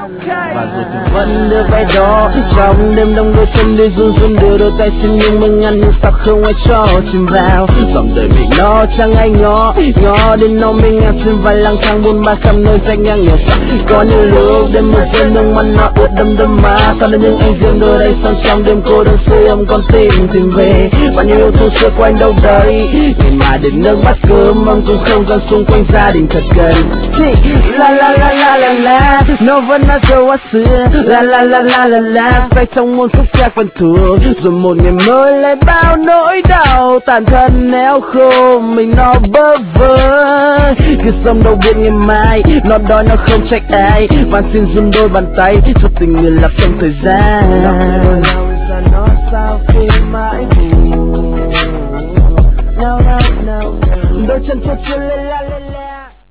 và rồi tôi vẫn đưa vai đó trong đêm đông đôi chân đi run run đưa đôi tay xin nhưng mừng ăn nhưng sao không ai cho chìm vào dòng đời mình nó chẳng ai ngó đến nó mình ngang xin vai lang thang buôn ba khắp nơi rách ngang nhiều sắc có những lúc đêm một rơi nước mắt nó ướt đẫm đẫm má sao đến những anh riêng đôi đây son trong đêm cô đơn sưởi ấm con tìm về bao nhiêu yêu thương xưa quanh đâu đấy ngày mà đến nước mắt cơm mong cũng không gian xung quanh gia đình thật gần la la la la la la nó vẫn nói dấu quá xưa la la la la la la say trong muôn khúc ca quen thuộc rồi một ngày mới lại bao nỗi đau tàn thân néo khô mình nó bơ vơ cứ sống đâu biết ngày mai nó đói nó không trách ai van xin run đôi bàn tay cho tình người lạc trong thời gian nó sao khi mãi buồn đôi chân thật chưa lên la